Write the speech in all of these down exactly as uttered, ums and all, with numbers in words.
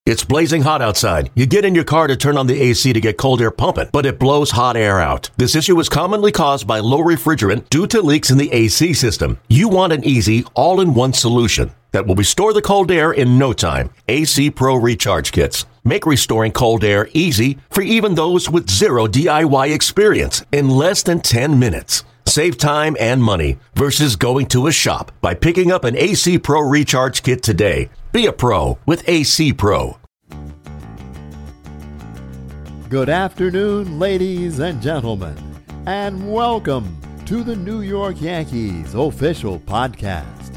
It's blazing hot outside. You get in your car to turn on the A C to get cold air pumping, but it blows hot air out. This issue is commonly caused by low refrigerant due to leaks in the A C system. You want an easy, all-in-one solution that will restore the cold air in no time. A C Pro Recharge Kits make restoring cold air easy for even those with zero D I Y experience in less than ten minutes. Save time and money versus going to a shop by picking up an A C Pro Recharge Kit today. Be a pro with A C Pro. Good afternoon, ladies and gentlemen, and welcome to the New York Yankees official podcast.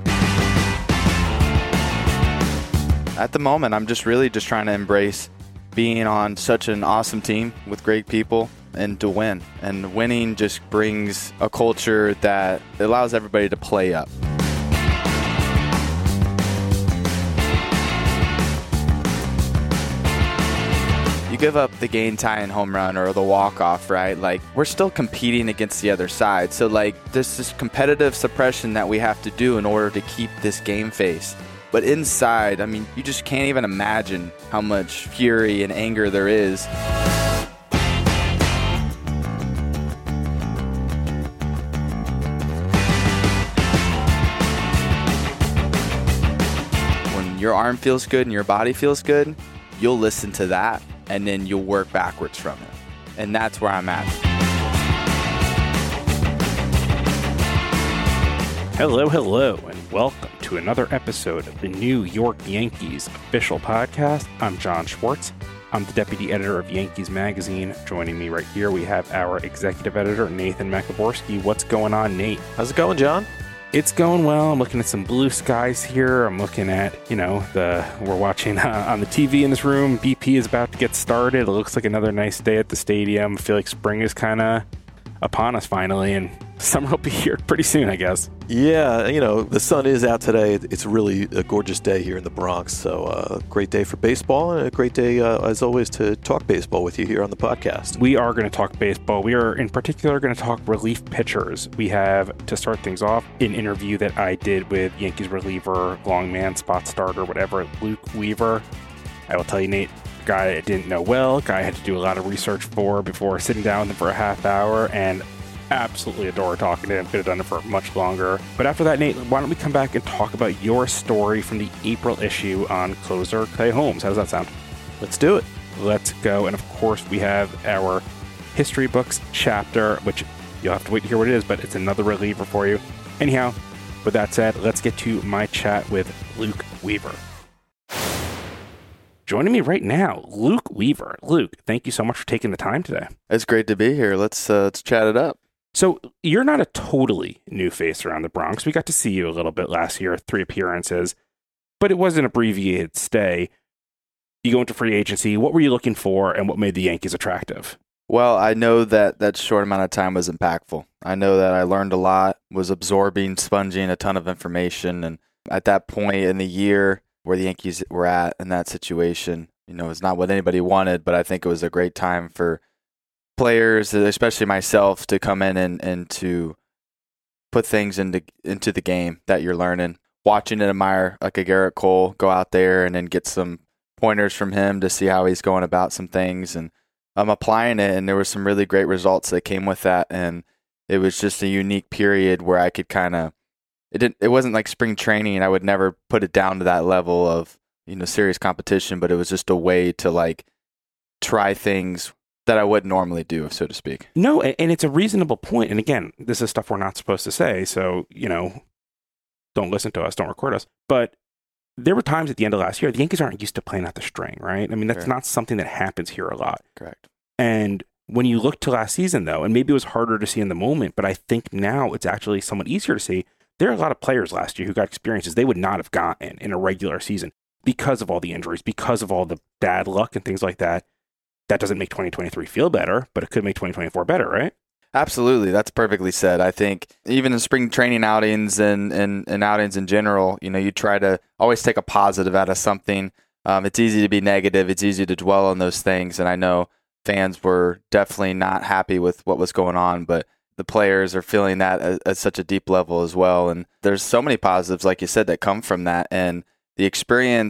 At the moment, I'm just really just trying to embrace being on such an awesome team with great people and to win. And winning just brings a culture that allows everybody to play up. You give up the game tying home run or the walk-off, right? Like, we're still competing against the other side. So, like, there's this competitive suppression that we have to do in order to keep this game face. But inside, I mean, you just can't even imagine how much fury and anger there is. When your arm feels good and your body feels good, you'll listen to that. And then you'll work backwards from it. And that's where I'm at. Hello, hello, and welcome to another episode of the New York Yankees official podcast. I'm John Schwartz. I'm the deputy editor of Yankees Magazine. Joining me right here, we have our executive editor, Nathan Maciborski. What's going on, Nate? How's it going, John? It's going well. I'm looking at some blue skies here. I'm looking at, you know, the we're watching uh, on the T V in this room. B P is about to get started. It looks like another nice day at the stadium. I feel like spring is kind of upon us finally, and summer will be here pretty soon, I guess. Yeah, you know, the sun is out today. It's really a gorgeous day here in the Bronx. So uh, great day for baseball and a great day, uh, as always, to talk baseball with you here on the podcast. We are going to talk baseball. We are, in particular, going to talk relief pitchers. We have, to start things off, an interview that I did with Yankees reliever, long man, spot starter, whatever, Luke Weaver. I will tell you, Nate, guy I didn't know well, guy I had to do a lot of research for before sitting down with him for a half hour, and absolutely adore talking to him. Could have done it for much longer. But after that, Nate, why don't we come back and talk about your story from the April issue on closer Clay Holmes? How does that sound? Let's do it. Let's go. And of course, we have our history books chapter, which you'll have to wait to hear what it is, but it's another reliever for you. Anyhow, with that said, let's get to my chat with Luke Weaver. Joining me right now, Luke Weaver. Luke, thank you so much for taking the time today. It's great to be here. Let's uh, let's chat it up. So you're not a totally new face around the Bronx. We got to see you a little bit last year, three appearances, but it was an abbreviated stay. You go into free agency. What were you looking for, and what made the Yankees attractive? Well, I know that that short amount of time was impactful. I know that I learned a lot, was absorbing, sponging a ton of information, and at that point in the year where the Yankees were at in that situation, you know, it's not what anybody wanted, but I think it was a great time for players, especially myself, to come in and, and to put things into into the game that you're learning. Watching and admire like a Garrett Cole go out there and then get some pointers from him to see how he's going about some things, and I'm applying it, and there were some really great results that came with that, and it was just a unique period where I could kind of it didn't it wasn't like spring training. I would never put it down to that level of, you know, serious competition, but it was just a way to like try things that I wouldn't normally do, so to speak. No, and it's a reasonable point. And again, this is stuff we're not supposed to say. So, you know, don't listen to us, don't record us. But there were times at the end of last year, the Yankees aren't used to playing out the string, right? I mean, that's Correct. not something that happens here a lot. Correct. And when you look to last season, though, and maybe it was harder to see in the moment, but I think now it's actually somewhat easier to see. There are a lot of players last year who got experiences they would not have gotten in a regular season because of all the injuries, because of all the bad luck and things like that. That doesn't make twenty twenty-three feel better, but it could make twenty twenty-four better, right? Absolutely. That's perfectly said. I think even in spring training outings and, and, and outings in general, you know, you try to always take a positive out of something. Um, it's easy to be negative. It's easy to dwell on those things. And I know fans were definitely not happy with what was going on, but the players are feeling that at, at such a deep level as well. And there's so many positives, like you said, that come from that. And the experience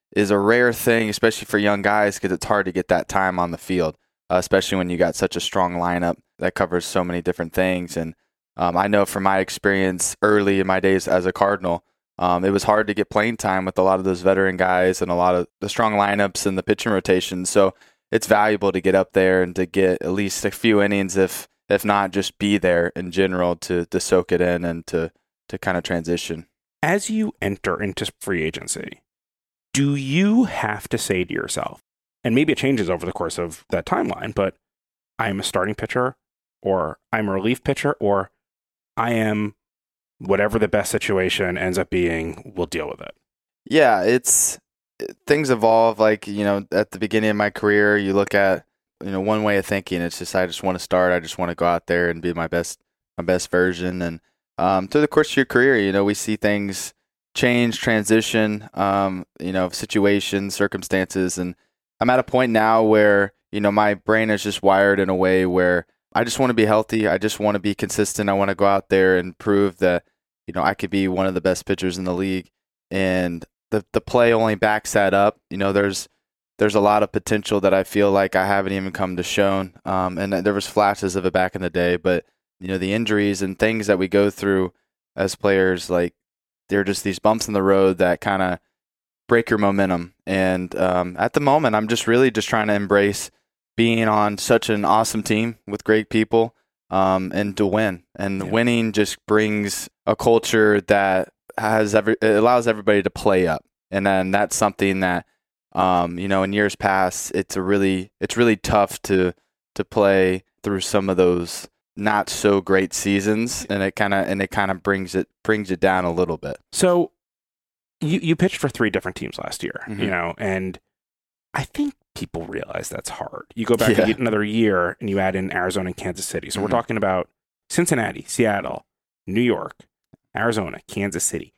is a rare thing, especially for young guys, because it's hard to get that time on the field, uh, especially when you got such a strong lineup that covers so many different things. And um, I know from my experience early in my days as a Cardinal, um, it was hard to get playing time with a lot of those veteran guys and a lot of the strong lineups and the pitching rotations. So it's valuable to get up there and to get at least a few innings, if if not just be there in general, to to soak it in and to to kind of transition. As you enter into free agency, do you have to say to yourself, and maybe it changes over the course of that timeline, but I am a starting pitcher, or I'm a relief pitcher, or I am whatever the best situation ends up being, we'll deal with it? Yeah, it's things evolve. Like, you know, at the beginning of my career, you look at, you know, one way of thinking. It's just, I just want to start. I just want to go out there and be my best, my best version. And um, through the course of your career, you know, we see things change, transition, um, you know, situations, circumstances. And I'm at a point now where, you know, my brain is just wired in a way where I just want to be healthy. I just want to be consistent. I want to go out there and prove that, you know, I could be one of the best pitchers in the league. And the the play only backs that up. You know, there's there's a lot of potential that I feel like I haven't even come to shown. Um, and there was flashes of it back in the day, but you know, the injuries and things that we go through as players, like they're just these bumps in the road that kind of break your momentum. And um, at the moment, I'm just really just trying to embrace being on such an awesome team with great people, um, and to win. And yeah. winning just brings a culture that has every, it allows everybody to play up. And then that's something that, um, you know, in years past, it's a really, it's really tough to, to play through some of those not so great seasons. And it kind of, and it kind of brings it, brings it down a little bit. So you, you pitched for three different teams last year, mm-hmm. you know, and I think people realize that's hard. You go back yeah. another year and you add in Arizona and Kansas City. So mm-hmm. we're talking about Cincinnati, Seattle, New York, Arizona, Kansas City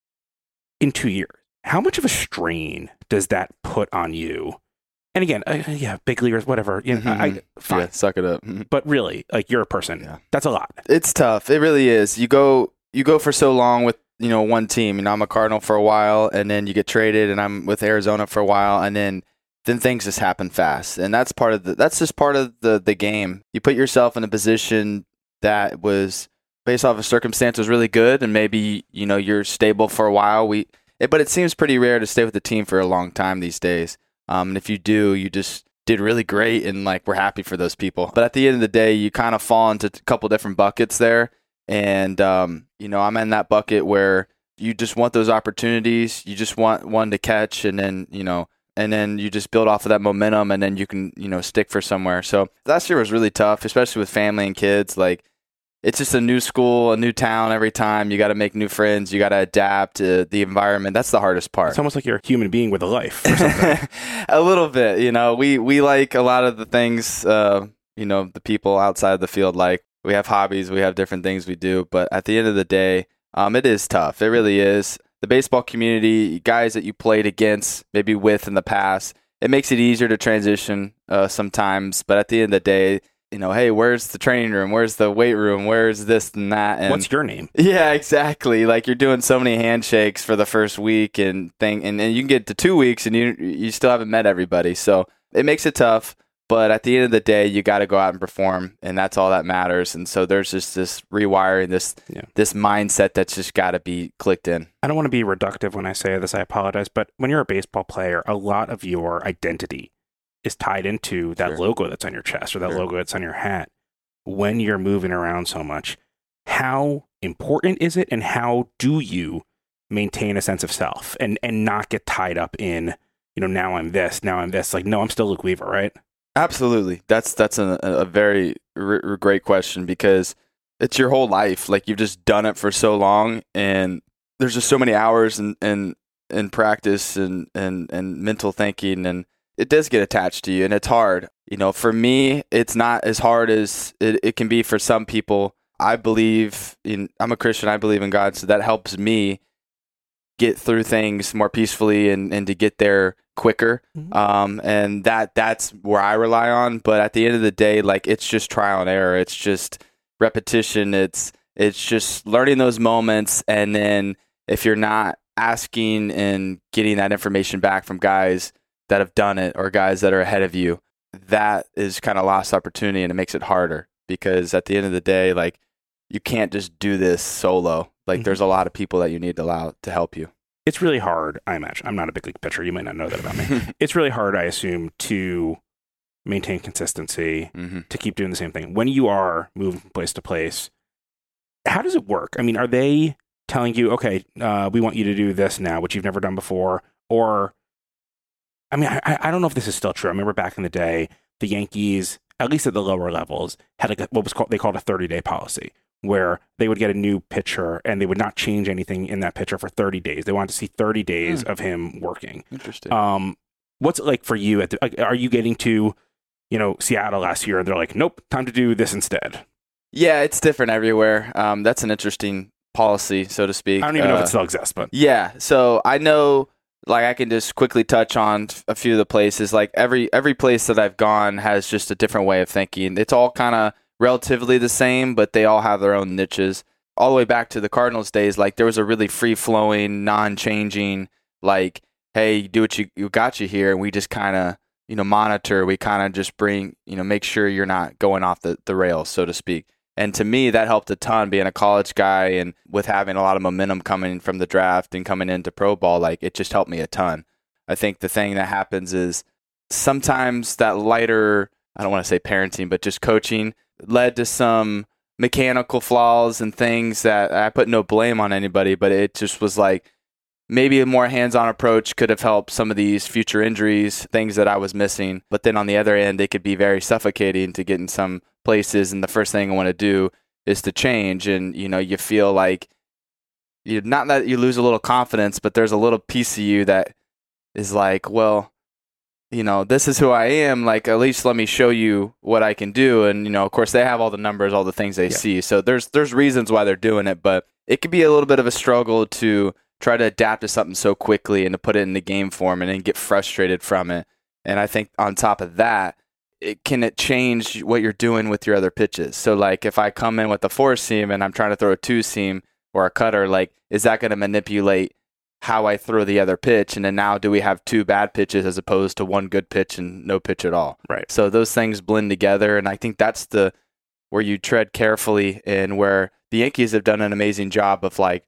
in two years. How much of a strain does that put on you? And again, uh, yeah, big leaguers, whatever. You know, mm-hmm. I, fine. Yeah, suck it up. But really, like, you're a person. Yeah. That's a lot. It's tough. It really is. You go, you go for so long with, you know, one team. You know, I'm a Cardinal for a while, and then you get traded, and I'm with Arizona for a while, and then then things just happen fast. And that's part of the. That's just part of the the game. You put yourself in a position that was based off of circumstance was really good, and maybe, you know, you're stable for a while. We, it, but it seems pretty rare to stay with the team for a long time these days. Um, and if you do, you just did really great, and like we're happy for those people. But at the end of the day, you kind of fall into a couple different buckets there. And um, you know, I'm in that bucket where you just want those opportunities. You just want one to catch, and then you know, and then you just build off of that momentum, and then you can, you know, stick for somewhere. So last year was really tough, especially with family and kids. Like, it's just a new school, a new town every time. You got to make new friends. You got to adapt to the environment. That's the hardest part. It's almost like you're a human being with a life or something. A little bit, you know. We we like a lot of the things, uh, you know, the people outside the field like. We have hobbies. We have different things we do. But at the end of the day, um, it is tough. It really is. The baseball community, guys that you played against, maybe with in the past, it makes it easier to transition uh, sometimes. But at the end of the day, you know, hey, where's the training room? Where's the weight room? Where's this and that? And what's your name? Yeah, exactly. Like, you're doing so many handshakes for the first week and thing, and, and you can get to two weeks and you you still haven't met everybody. So it makes it tough. But at the end of the day, you got to go out and perform, and that's all that matters. And so there's just this rewiring, this yeah. this mindset that's just got to be clicked in. I don't want to be reductive when I say this. I apologize. But when you're a baseball player, a lot of your identity is tied into that sure. logo that's on your chest or that sure. logo that's on your hat. When you're moving around so much, how important is it, and how do you maintain a sense of self and, and not get tied up in, you know, now I'm this, now I'm this. Like, no, I'm still Luke Weaver, right? Absolutely. That's that's a, a very r- r- great question, because it's your whole life. Like, you've just done it for so long, and there's just so many hours in, in, in practice and, and, and mental thinking, and it does get attached to you, and it's hard. You know, for me, it's not as hard as it, it can be for some people. I believe in, I'm a Christian, I believe in God, so that helps me get through things more peacefully and, and to get there quicker. Mm-hmm. Um, and that that's where I rely on. But at the end of the day, like, it's just trial and error. It's just repetition. It's it's just learning those moments. And then if you're not asking and getting that information back from guys that have done it or guys that are ahead of you, that is kind of lost opportunity, and it makes it harder because at the end of the day, like, you can't just do this solo. Like, mm-hmm. there's a lot of people that you need to allow to help you. It's really hard, I imagine. I'm not a big league pitcher. You might not know that about me. It's really hard, I assume, to maintain consistency, mm-hmm. to keep doing the same thing. When you are moving from place to place, how does it work? I mean, are they telling you, okay, uh, we want you to do this now, which you've never done before? Or, I mean, I, I don't know if this is still true. I remember back in the day, the Yankees, at least at the lower levels, had like a, what was called, they called a thirty-day policy, where they would get a new pitcher and they would not change anything in that pitcher for thirty days. They wanted to see thirty days mm. of him working. Interesting. Um, what's it like for you? At the, like, are you getting to, you know, Seattle last year and they're like, nope, time to do this instead? Yeah, it's different everywhere. Um, that's an interesting policy, so to speak. I don't even uh, know if it still exists, but yeah. So I know, like, I can just quickly touch on a few of the places. Like every every place that I've gone has just a different way of thinking. It's all kind of relatively the same, but they all have their own niches. All the way back to the Cardinals days, like, there was a really free-flowing, non-changing, like, hey, do what you, you got you here, and we just kind of, you know, monitor. We kind of just bring, you know, make sure you're not going off the, the rails, so to speak. And to me, that helped a ton, being a college guy and with having a lot of momentum coming from the draft and coming into pro ball. Like, it just helped me a ton. I think the thing that happens is sometimes that lighter, I don't want to say parenting, but just coaching led to some mechanical flaws and things that I put no blame on anybody, but it just was like maybe a more hands-on approach could have helped some of these future injuries, things that I was missing. But then on the other end, it could be very suffocating to get in some places, and the first thing I want to do is to change. And, you know, you feel like, you not that you lose a little confidence, but there's a little piece of you that is like, well, you know, this is who I am. Like, at least let me show you what I can do. And, you know, of course, they have all the numbers, all the things they yeah. see. So there's there's reasons why they're doing it, but it could be a little bit of a struggle to try to adapt to something so quickly and to put it in the game form and then get frustrated from it. And I think on top of that, it can it change what you're doing with your other pitches. So, like, if I come in with a four seam and I'm trying to throw a two seam or a cutter, like, is that going to manipulate how I throw the other pitch? And then now do we have two bad pitches as opposed to one good pitch and no pitch at all? Right. So those things blend together, and I think that's the where you tread carefully, and where the Yankees have done an amazing job of, like,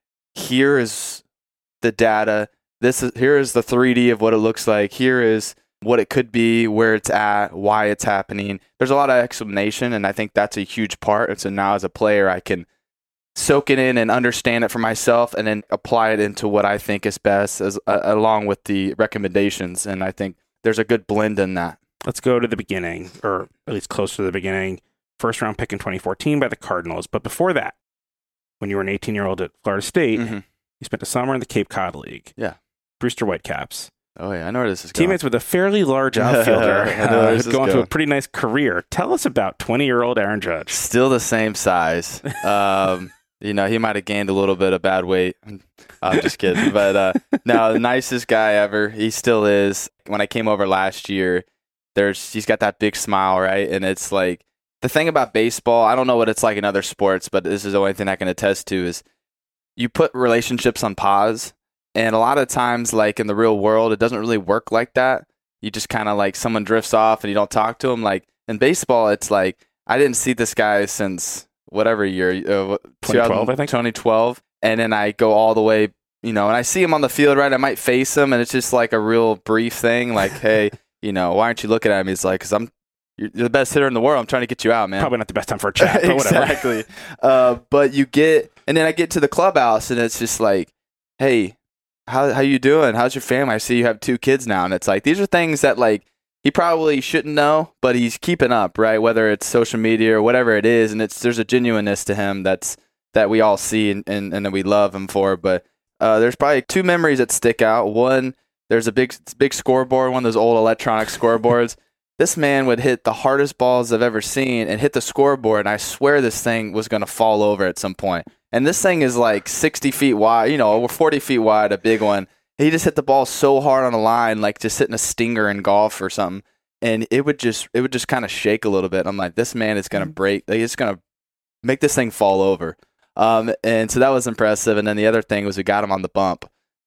here is the data. This is here is the three D of what it looks like. Here is what it could be, where it's at, why it's happening. There's a lot of explanation, and I think that's a huge part. And so now as a player, I can soak it in and understand it for myself and then apply it into what I think is best, as uh, along with the recommendations. And I think there's a good blend in that. Let's go to the beginning, or at least close to the beginning. First round pick in twenty fourteen by the Cardinals. But before that, when you were an eighteen-year-old at Florida State, mm-hmm. you spent a summer in the Cape Cod League. Yeah. Brewster Whitecaps. Oh, yeah. I know where this is going. Teammates with a fairly large outfielder. I know where this uh, is going going. to a pretty nice career. Tell us about twenty-year-old Aaron Judge. Still the same size. Um, you know, he might have gained a little bit of bad weight. I'm just kidding. But uh, no, the nicest guy ever. He still is. When I came over last year, there's he's got that big smile, right? And it's like, the thing about baseball, I don't know what it's like in other sports, but this is the only thing I can attest to, is you put relationships on pause. And a lot of times, like in the real world, it doesn't really work like that. You just kind of, like, someone drifts off and you don't talk to them. Like in baseball, it's like, I didn't see this guy since whatever year, uh, twenty twelve, I think. twenty twelve. And then I go all the way, you know, and I see him on the field, right? I might face him, and it's just like a real brief thing. Like, hey, you know, why aren't you looking at me? He's like, because I'm, you're the best hitter in the world. I'm trying to get you out, man. Probably not the best time for a chat, but whatever. Exactly. uh, but you get, and then I get to the clubhouse, and it's just like, hey, how how you doing? How's your family? I see you have two kids now. And it's like, these are things that, like, he probably shouldn't know, but he's keeping up, right? Whether it's social media or whatever it is. And it's there's a genuineness to him that's that we all see and, and, and that we love him for. But uh, there's probably two memories that stick out. One, there's a big big scoreboard, one of those old electronic scoreboards. This man would hit the hardest balls I've ever seen and hit the scoreboard, and I swear this thing was going to fall over at some point. And this thing is like sixty feet wide, you know, over forty feet wide, a big one. He just hit the ball so hard on the line, like just hitting a stinger in golf or something. And it would just it would just kind of shake a little bit. I'm like, this man is going to break. Like, he's going to make this thing fall over. Um, and so that was impressive. And then the other thing was we got him on the bump.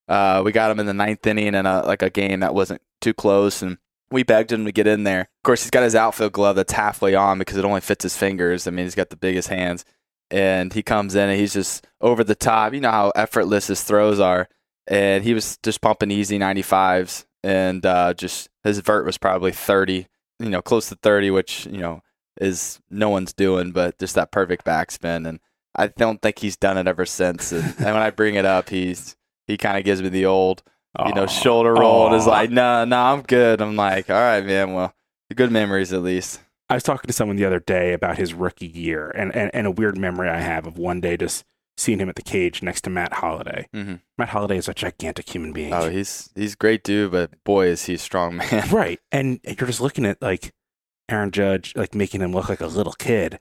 Uh, we got him in the ninth inning in a, like a game that wasn't too close, and we begged him to get in there. Of course, he's got his outfield glove that's halfway on because it only fits his fingers. I mean, he's got the biggest hands. And he comes in and he's just over the top. You know how effortless his throws are. And he was just pumping easy ninety-fives. And uh, just his vert was probably thirty, you know, close to thirty, which, you know, is no one's doing, but just that perfect backspin. And I don't think he's done it ever since. And, and when I bring it up, he's he kind of gives me the old, you know, shoulder roll and is like, no, no, I'm good. I'm like, all right, man, well, good memories at least. I was talking to someone the other day about his rookie year and, and, and a weird memory I have of one day just seeing him at the cage next to Matt Holliday. Mm-hmm. Matt Holliday is a gigantic human being. Oh, he's he's great dude, but boy, is he a strong man. Right. And you're just looking at like Aaron Judge, like making him look like a little kid.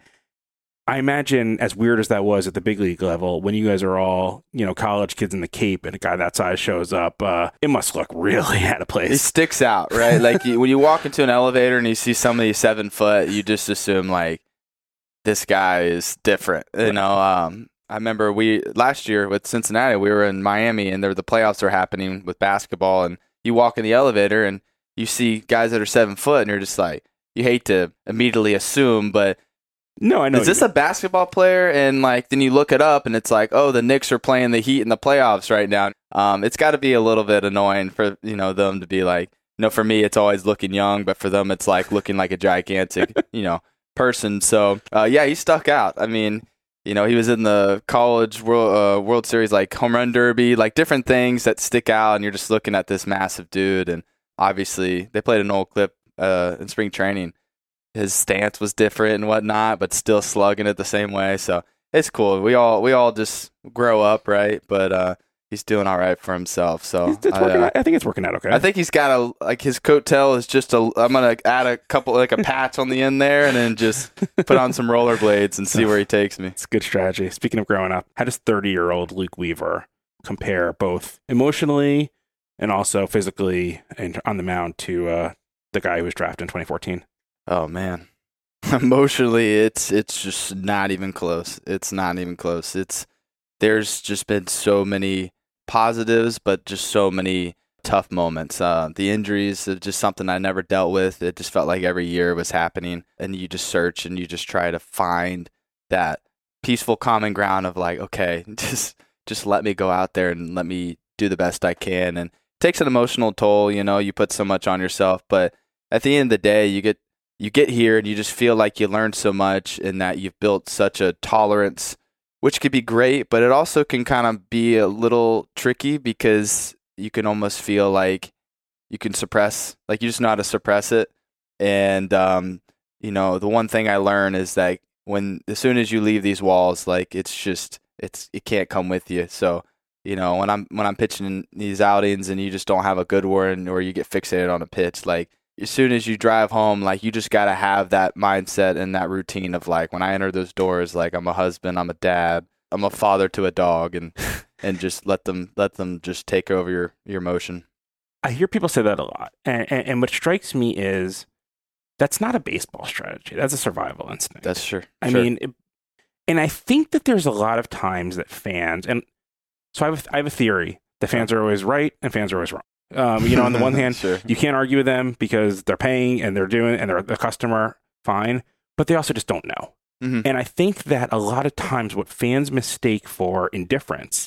I imagine, as weird as that was at the big league level, when you guys are all, you know, college kids in the Cape and a guy that size shows up, uh, it must look really out of place. He sticks out, right? Like you, when you walk into an elevator and you see somebody seven foot, you just assume like this guy is different. You know, um, I remember we last year with Cincinnati, we were in Miami and there the playoffs were happening with basketball, and you walk in the elevator and you see guys that are seven foot, and you're just like, you hate to immediately assume, but. No, I know. Is this a basketball player? And like, then you look it up and it's like, oh, the Knicks are playing the Heat in the playoffs right now. Um, it's got to be a little bit annoying for, you know, them to be like, you know, for me, it's always looking young, but for them, it's like looking like a gigantic, you know, person. So, uh, yeah, he stuck out. I mean, you know, he was in the college World, uh, World Series, like home run derby, like different things that stick out. And you're just looking at this massive dude. And obviously they played an old clip uh, in spring training. His stance was different and whatnot, but still slugging it the same way. So it's cool. We all we all just grow up, right? But uh, he's doing all right for himself. So it's, it's I, working uh, out. I think it's working out okay. I think he's got a like his coattail is just a. I'm gonna add a couple like a patch on the end there, and then just put on some rollerblades and see where he takes me. It's a good strategy. Speaking of growing up, how does thirty-year-old Luke Weaver compare both emotionally and also physically and on the mound to uh, the guy who was drafted in twenty fourteen? Oh man, emotionally, it's it's just not even close. It's not even close. It's there's just been so many positives, but just so many tough moments. Uh, the injuries are just something I never dealt with. It just felt like every year it was happening, and you just search and you just try to find that peaceful common ground of like, okay, just just let me go out there and let me do the best I can. And it takes an emotional toll. You know, you put so much on yourself, but at the end of the day, you get You get here and you just feel like you learned so much and that you've built such a tolerance, which could be great, but it also can kind of be a little tricky because you can almost feel like you can suppress, like you just know how to suppress it. And, um, you know, the one thing I learned is that when, as soon as you leave these walls, like it's just, it's, it can't come with you. So, you know, when I'm, when I'm pitching these outings and you just don't have a good one or you get fixated on a pitch, like, as soon as you drive home, like you just got to have that mindset and that routine of like, when I enter those doors, like I'm a husband, I'm a dad, I'm a father to a dog, and and just let them let them just take over your, your emotion. I hear people say that a lot. And, and, and what strikes me is that's not a baseball strategy. That's a survival instinct. That's sure. I sure. mean, it, and I think that there's a lot of times that fans, and so I have, I have a theory that fans are always right and fans are always wrong. Um, you know, on the one hand, sure. you can't argue with them because they're paying and they're doing and they're the customer, fine, but they also just don't know. Mm-hmm. And I think that a lot of times what fans mistake for indifference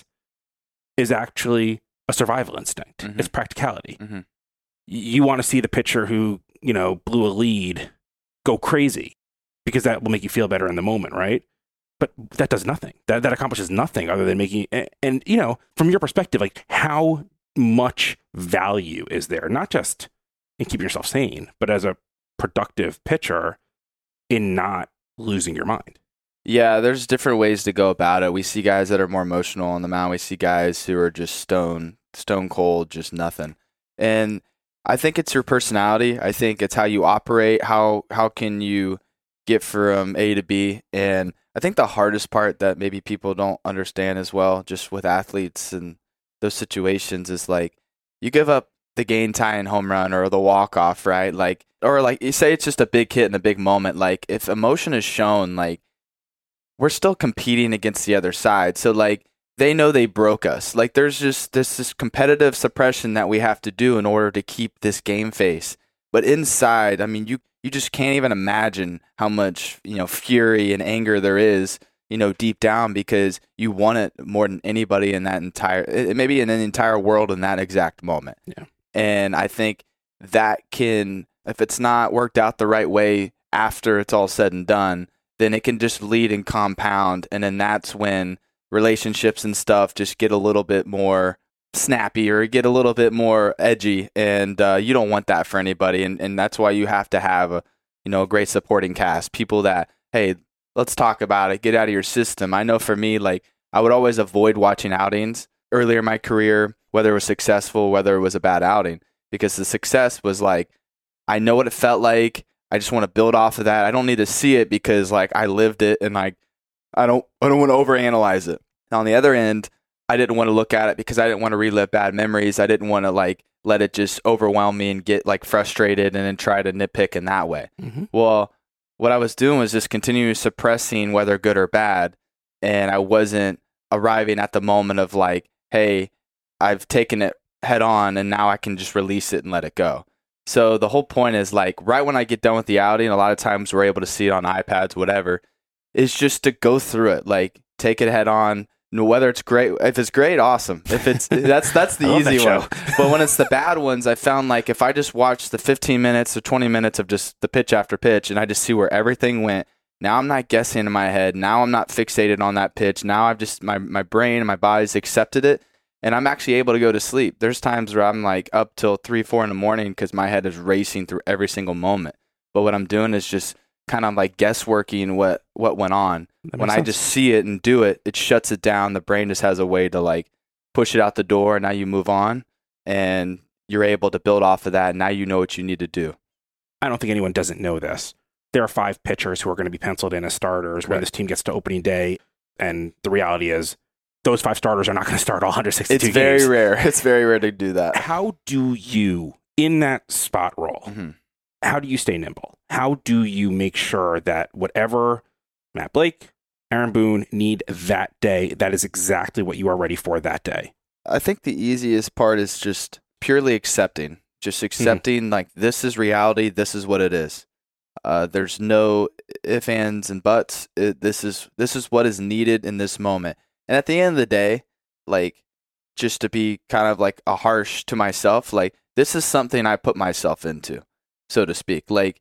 is actually a survival instinct. Mm-hmm. It's practicality. Mm-hmm. You want to see the pitcher who, you know, blew a lead go crazy because that will make you feel better in the moment, right? But that does nothing. That that accomplishes nothing other than making, and, and you know, from your perspective, like how much value is there, not just in keeping yourself sane, but as a productive pitcher in not losing your mind? Yeah, there's different ways to go about it. We see guys that are more emotional on the mound. We see guys who are just stone, stone cold, just nothing. And I think it's your personality. I think it's how you operate. How how can you get from A to B? And I think the hardest part that maybe people don't understand as well, just with athletes and those situations, is like you give up the game tying home run or the walk off, right? Like, or like you say it's just a big hit in a big moment. Like if emotion is shown, like we're still competing against the other side. So like they know they broke us. Like there's just this, this competitive suppression that we have to do in order to keep this game face. But inside, I mean, you, you just can't even imagine how much, you know, fury and anger there is, you know, deep down, because you want it more than anybody in that entire, maybe in an entire world in that exact moment. Yeah. And I think that can, if it's not worked out the right way after it's all said and done, then it can just lead and compound. And then that's when relationships and stuff just get a little bit more snappy or get a little bit more edgy. And uh, you don't want that for anybody. And, and that's why you have to have a, you know, a great supporting cast, people that, hey, let's talk about it, get out of your system. I know for me, like I would always avoid watching outings earlier in my career, whether it was successful, whether it was a bad outing, because the success was like, I know what it felt like. I just want to build off of that. I don't need to see it because like I lived it, and like I don't I don't want to overanalyze it. Now, on the other end, I didn't want to look at it because I didn't want to relive bad memories. I didn't want to like let it just overwhelm me and get like frustrated and then try to nitpick in that way. Mm-hmm. Well, what I was doing was just continuing suppressing whether good or bad, and I wasn't arriving at the moment of like, hey, I've taken it head on and now I can just release it and let it go. So the whole point is like right when I get done with the outing, a lot of times we're able to see it on iPads, whatever, is just to go through it, like take it head on. Whether it's great, if it's great, awesome. If it's that's that's the easy one. But when it's the bad ones, I found like if I just watch the fifteen minutes or twenty minutes of just the pitch after pitch, and I just see where everything went. Now I'm not guessing in my head. Now I'm not fixated on that pitch. Now I've just my my brain and my body's accepted it. And I'm actually able to go to sleep. There's times where I'm like up till three, four in the morning because my head is racing through every single moment. But what I'm doing is just kind of like guessworking what, what went on. When I just see it and do it, it shuts it down. The brain just has a way to like push it out the door. And now you move on and you're able to build off of that. And now you know what you need to do. I don't think anyone doesn't know this. There are five pitchers who are going to be penciled in as starters right. when this team gets to opening day. And the reality is, those five starters are not going to start all one hundred sixty-two It's very games. rare. It's very rare to do that. How do you, in that spot role, mm-hmm. how do you stay nimble? How do you make sure that whatever Matt Blake, Aaron Boone need that day, that is exactly what you are ready for that day? I think the easiest part is just purely accepting. Just accepting, mm-hmm. like, this is reality. This is what it is. Uh, there's no ifs, ands, and buts. It, this is this is what is needed in this moment. And at the end of the day, like, just to be kind of like a harsh to myself, like, this is something I put myself into, so to speak. Like,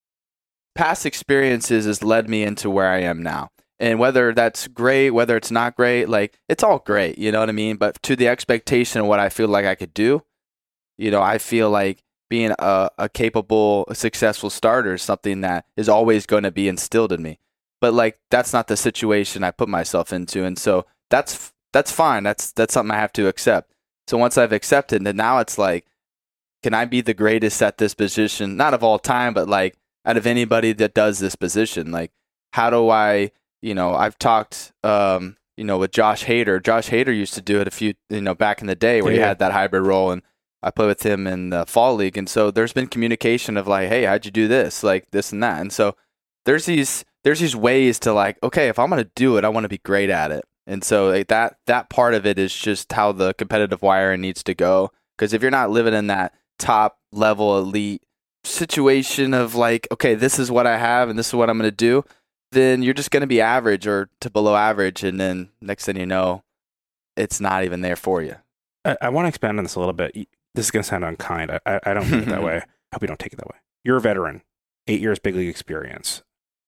past experiences has led me into where I am now. And whether that's great, whether it's not great, like, it's all great, you know what I mean? But to the expectation of what I feel like I could do, you know, I feel like being a, a capable, successful starter is something that is always going to be instilled in me. But like that's not the situation I put myself into, and so that's that's fine. That's that's something I have to accept. So once I've accepted, then now it's like, can I be the greatest at this position? Not of all time, but like out of anybody that does this position. Like, how do I? You know, I've talked, um, you know, with Josh Hader. Josh Hader used to do it a few, you know, back in the day where yeah. he had that hybrid role, and I played with him in the fall league, and so there's been communication of like, hey, how'd you do this, like this and that, and so there's these. There's these ways to like, okay, if I'm going to do it, I want to be great at it. And so like, that that part of it is just how the competitive wiring needs to go. Because if you're not living in that top level elite situation of like, okay, this is what I have and this is what I'm going to do, then you're just going to be average or to below average. And then next thing you know, it's not even there for you. I, I want to expand on this a little bit. This is going to sound unkind. I, I don't mean it that way. I hope you don't take it that way. You're a veteran, eight years big league experience.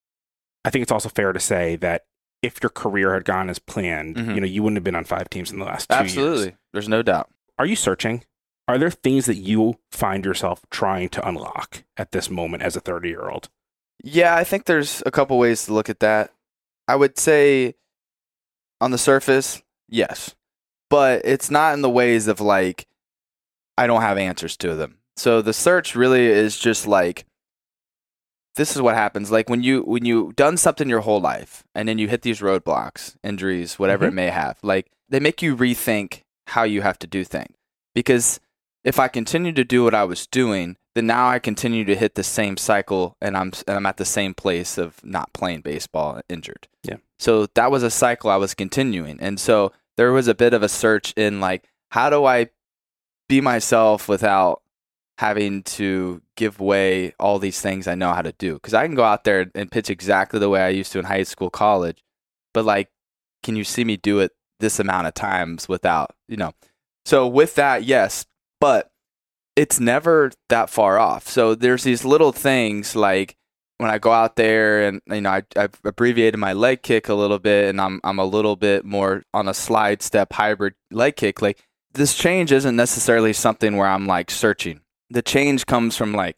I think it's also fair to say that if your career had gone as planned, mm-hmm. you know, you wouldn't have been on five teams in the last two Absolutely. years. Absolutely. There's no doubt. Are you searching? Are there things that you find yourself trying to unlock at this moment as a thirty-year-old? Yeah, I think there's a couple ways to look at that. I would say on the surface, yes. But it's not in the ways of like, I don't have answers to them. So the search really is just like, this is what happens. Like when you when you've done something your whole life and then you hit these roadblocks, injuries, whatever mm-hmm. it may have, like they make you rethink how you have to do things. Because if I continue to do what I was doing, then now I continue to hit the same cycle and I'm and I'm at the same place of not playing baseball injured. Yeah. So that was a cycle I was continuing. And so there was a bit of a search in like, how do I be myself without having to give away all these things I know how to do? Because I can go out there and pitch exactly the way I used to in high school, college, but like, can you see me do it this amount of times without, you know? So with that, yes, but it's never that far off. So there's these little things like when I go out there and, you know, I, I've abbreviated my leg kick a little bit and I'm I'm a little bit more on a slide step hybrid leg kick. Like this change isn't necessarily something where I'm like searching. The change comes from like,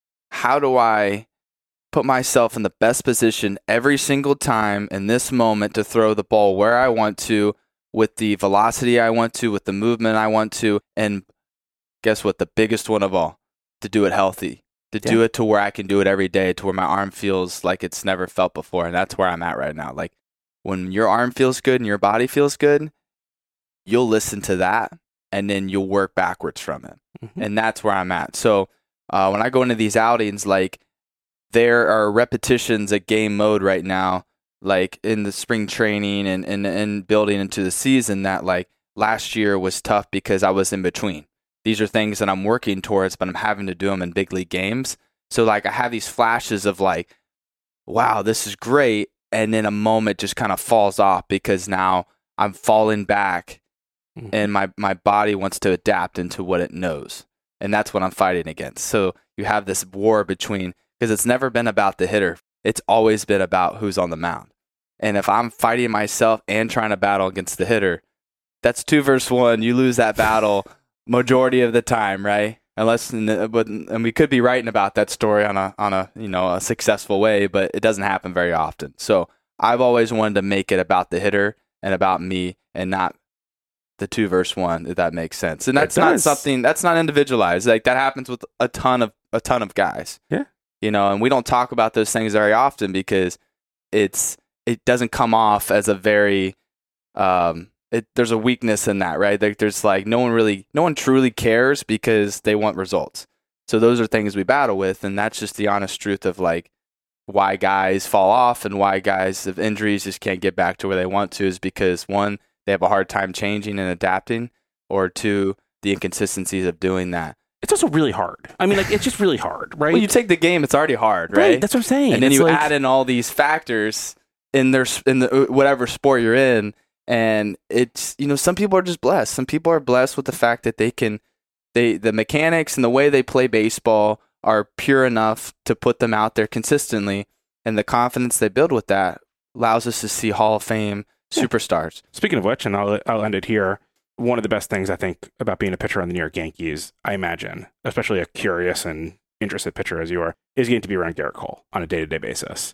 how do I put myself in the best position every single time in this moment to throw the ball where I want to, with the velocity I want to, with the movement I want to, and guess what? The biggest one of all, to do it healthy, to yeah. do it to where I can do it every day, to where my arm feels like it's never felt before. And that's where I'm at right now. Like when your arm feels good and your body feels good, you'll listen to that and then you'll work backwards from it. Mm-hmm. And that's where I'm at. So uh, when I go into these outings, like there are repetitions at game mode right now, like in the spring training and, and, and building into the season that like last year was tough because I was in between. These are things that I'm working towards, but I'm having to do them in big league games. So like I have these flashes of like, wow, this is great. And then a moment just kind of falls off because now I'm falling back mm-hmm. and my, my body wants to adapt into what it knows. And that's what I'm fighting against. So you have this war between, because it's never been about the hitter. It's always been about who's on the mound. And if I'm fighting myself and trying to battle against the hitter, that's two versus one. You lose that battle majority of the time, right? Unless, but and we could be writing about that story on a on a you know a successful way, but it doesn't happen very often. So I've always wanted to make it about the hitter and about me, and not the two versus one. If that makes sense, and that's not something that's not individualized. Like that happens with a ton of a ton of guys. Yeah, you know, and we don't talk about those things very often because it's it doesn't come off as a very um. It, there's a weakness in that, right? Like there's like no one really, no one truly cares because they want results. So those are things we battle with, and that's just the honest truth of like why guys fall off and why guys of injuries just can't get back to where they want to is because one, they have a hard time changing and adapting, or two, the inconsistencies of doing that. It's also really hard. I mean, like it's just really hard, right? Well, you take the game, it's already hard, right? Right, that's what I'm saying. And then it's you like... add in all these factors in their in the whatever sport you're in. And it's, you know, some people are just blessed. Some people are blessed with the fact that they can, they the mechanics and the way they play baseball are pure enough to put them out there consistently. And the confidence they build with that allows us to see Hall of Fame superstars. Speaking of which, and I'll, I'll end it here, one of the best things I think about being a pitcher on the New York Yankees, I imagine, especially a curious and interested pitcher as you are, is getting to be around Gerrit Cole on a day-to-day basis.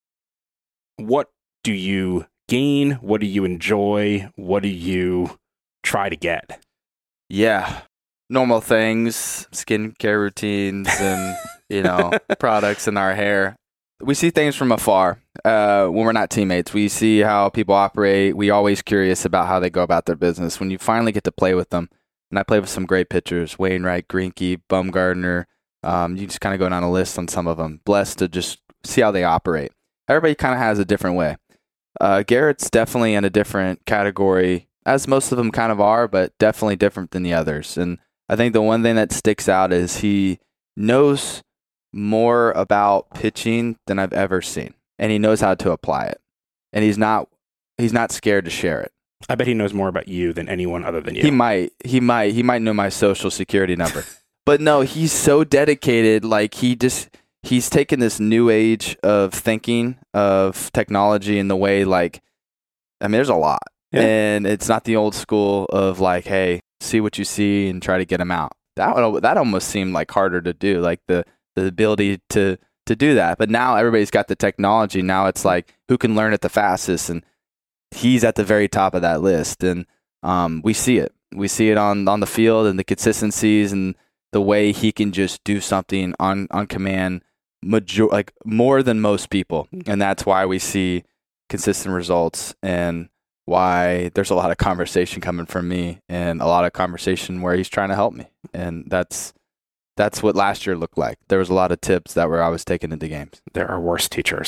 What do you gain? What do you enjoy? What do you try to get? Yeah, normal things, skincare routines, and you know, products in our hair. We see things from afar uh, when we're not teammates. We see how people operate. We always curious about how they go about their business. When you finally get to play with them, and I play with some great pitchers: Wainwright, Greinke, Bumgarner. Um, you just kind of go down a list on some of them. Blessed to just see how they operate. Everybody kind of has a different way. Uh, Gerrit's definitely in a different category, as most of them kind of are, but definitely different than the others. And I think the one thing that sticks out is he knows more about pitching than I've ever seen, and he knows how to apply it. And he's not he's not scared to share it. I bet he knows more about you than anyone other than you. He might. He might. He might know my social security number. But no, he's so dedicated. Like he just. He's taken this new age of thinking of technology in the way, like, I mean, there's a lot. Yeah. And it's not the old school of like, hey, see what you see and try to get them out. That would, that almost seemed like harder to do, like the, the ability to, to do that. But now everybody's got the technology. Now it's like, who can learn it the fastest? And he's at the very top of that list. And um, we see it. We see it on, on the field and the consistencies and the way he can just do something on, on command. Major like more than most people, and that's why we see consistent results, and why there's a lot of conversation coming from me, and a lot of conversation where he's trying to help me, and that's that's what last year looked like. There was a lot of tips that were I was taking into games. There are worse teachers.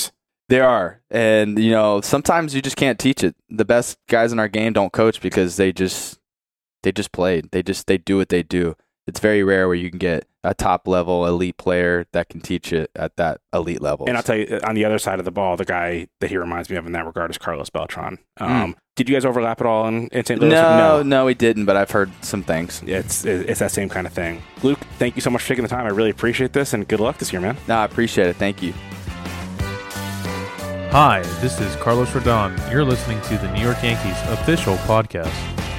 They are. And, you know, sometimes you just can't teach it. The best guys in our game don't coach because they just they just played. They just they do what they do. It's very rare where you can get a top level elite player that can teach it at that elite level. And I'll tell you, on the other side of the ball, the guy that he reminds me of in that regard is Carlos Beltran. Um, mm. Did you guys overlap at all in, in Saint Louis? No, no, no, we didn't, but I've heard some things. It's it's that same kind of thing. Luke, thank you so much for taking the time. I really appreciate this, and good luck this year, man. No, I appreciate it. Thank you. Hi, this is Carlos Rodon. You're listening to the New York Yankees official podcast.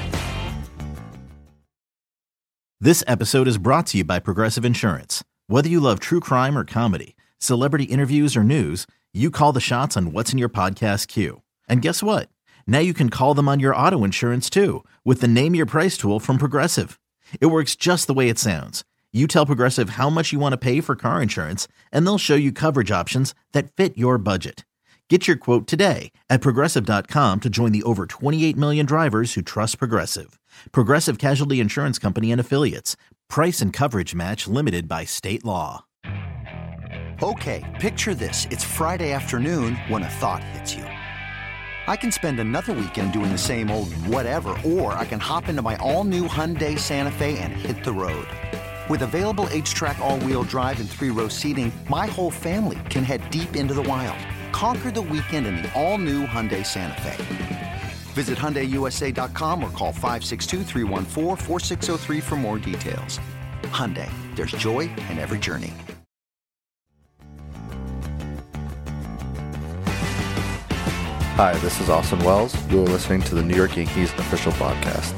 This episode is brought to you by Progressive Insurance. Whether you love true crime or comedy, celebrity interviews or news, you call the shots on what's in your podcast queue. And guess what? Now you can call them on your auto insurance too with the Name Your Price tool from Progressive. It works just the way it sounds. You tell Progressive how much you want to pay for car insurance, and they'll show you coverage options that fit your budget. Get your quote today at Progressive dot com to join the over twenty-eight million drivers who trust Progressive. Progressive Casualty Insurance Company and Affiliates. Price and coverage match limited by state law. Okay, picture this. It's Friday afternoon when a thought hits you. I can spend another weekend doing the same old whatever, or I can hop into my all-new Hyundai Santa Fe and hit the road. With available H-Track all-wheel drive and three-row seating, my whole family can head deep into the wild. Conquer the weekend in the all-new Hyundai Santa Fe. Visit Hyundai U S A dot com or call five six two, three one four, four six zero three for more details. Hyundai, there's joy in every journey. Hi, this is Austin Wells. You are listening to the New York Yankees official podcast.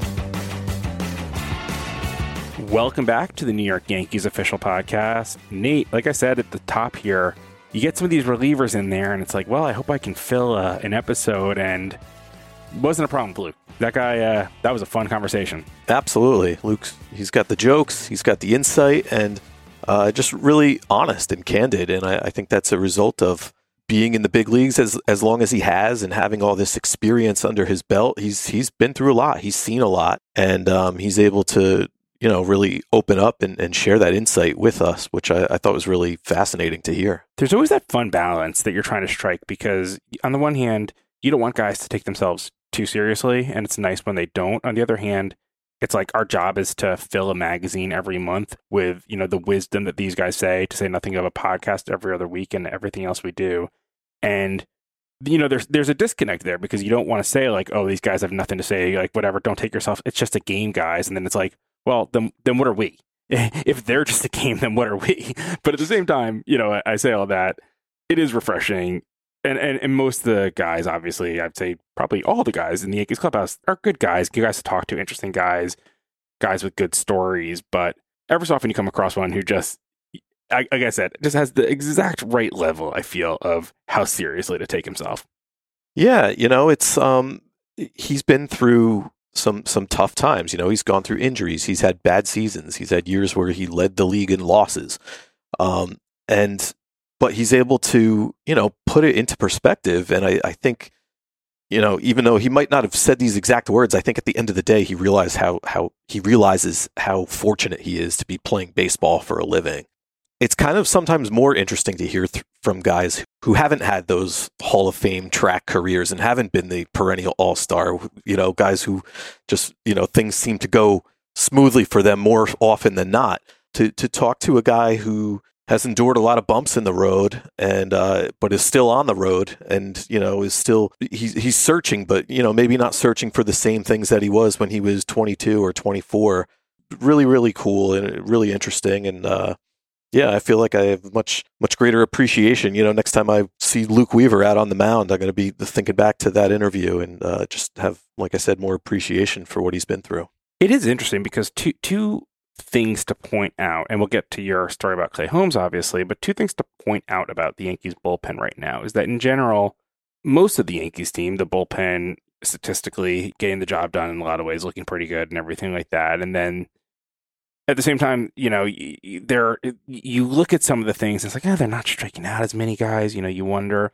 Welcome back to the New York Yankees official podcast. Nate, like I said at the top here, you get some of these relievers in there, and it's like, well, I hope I can fill uh, an episode, and it wasn't a problem with Luke. That guy, uh, that was a fun conversation. Absolutely. Luke's, he's got the jokes, he's got the insight, and uh, just really honest and candid, and I, I think that's a result of being in the big leagues as as long as he has and having all this experience under his belt. He's he's been through a lot, he's seen a lot, and um, he's able to, you know, really open up and, and share that insight with us, which I, I thought was really fascinating to hear. There's always that fun balance that you're trying to strike, because on the one hand, you don't want guys to take themselves too seriously, and it's nice when they don't. On the other hand, it's like our job is to fill a magazine every month with, you know, the wisdom that these guys say, to say nothing of a podcast every other week and everything else we do. And, you know, there's there's a disconnect there, because you don't want to say like, oh, these guys have nothing to say, like whatever, don't take yourself, it's just a game, guys. And then it's like, well, then then what are we? If they're just a game, then what are we? But at the same time, you know, I, I say all that, it is refreshing. And, and and most of the guys, obviously, I'd say probably all the guys in the Yankees clubhouse are good guys, good guys to talk to, interesting guys, guys with good stories. But every so often you come across one who just, like I said, just has the exact right level, I feel, of how seriously to take himself. Yeah, you know, it's um, he's been through some some tough times. You know, he's gone through injuries. He's had bad seasons. He's had years where he led the league in losses. Um, and but he's able to, you know, put it into perspective. And I, I think, you know, even though he might not have said these exact words, I think at the end of the day, he realized how how he realizes how fortunate he is to be playing baseball for a living. It's kind of sometimes more interesting to hear th- from guys who haven't had those Hall of Fame track careers and haven't been the perennial all-star, you know, guys who just, you know, things seem to go smoothly for them more often than not. To to talk to a guy who has endured a lot of bumps in the road and uh, but is still on the road and, you know, is still he's he's searching, but, you know, maybe not searching for the same things that he was when he was twenty-two or twenty-four. Really, really cool and really interesting. And uh, yeah, I feel like I have much much greater appreciation. You know, next time I see Luke Weaver out on the mound, I'm going to be thinking back to that interview and uh, just have, like I said, more appreciation for what he's been through. It is interesting because two two. things to point out, and we'll get to your story about Clay Holmes, obviously, but two things to point out about the Yankees bullpen right now is that in general, most of the Yankees team, the bullpen statistically getting the job done in a lot of ways, looking pretty good and everything like that. And then at the same time, you know, there you look at some of the things, and it's like, oh, they're not striking out as many guys, you know, you wonder.